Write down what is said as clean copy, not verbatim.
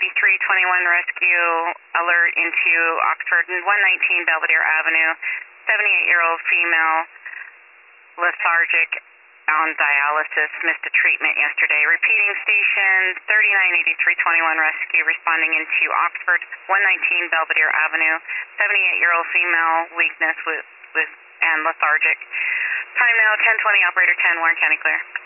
rescue alert into Oxford 119 Belvedere Avenue. 78-year-old female, lethargic, on dialysis, missed a treatment yesterday. Repeating station 398321 rescue responding into Oxford 119 Belvedere Avenue. 78-year-old female, weakness with and lethargic. Time now 10:20. Operator 10, Warren County clear.